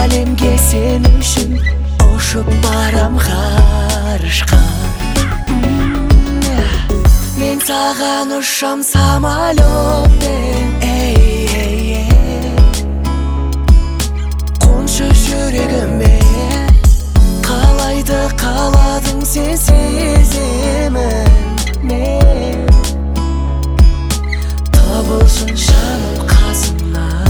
әлемге сен үшін ұшып барам ғарышқа. Мен саған ұшам самолетпен, қоншы жүрегіме. Қалайды қаладың сен сеземін мен. Табылсын жаным қасымнан.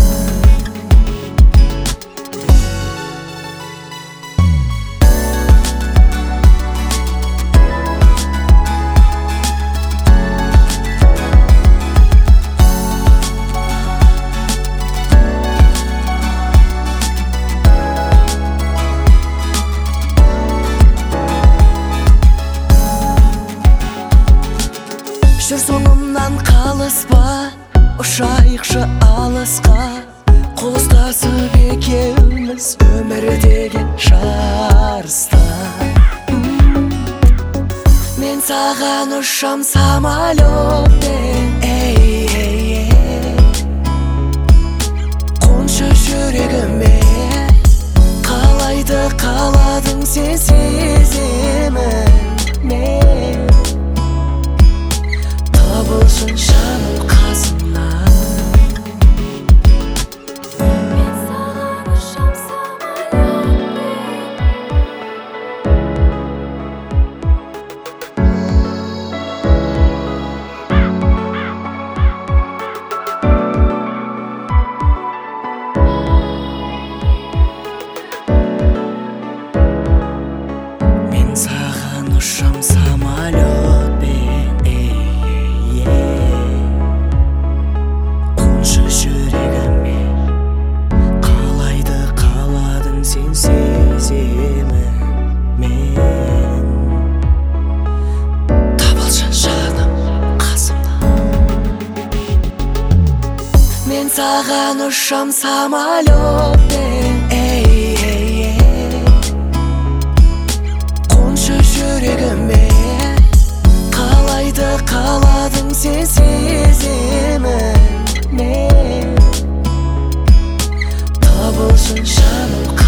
Жүр соңымнан қалыспа, ұшайықшы алысқа. Қол ұстасып екеуміз өмір деген жарыста. Мен саған ұшам самолетпен, қоншы жүрегіме. Қалайды қаладың сен сеземін мен. Табылсын жаным қасымнан. Мен саған ұшам самолетпен. Мен саған ұшам самолетпен, қоншы жүрегіме. Қалайды қаладың сен сеземін мен. Табылсын жаным қасымнан. Мен саған ұшам самолетпен, қоншы жүрегіме. Қалайды қаладың сен сеземін мен. Табылсын жаным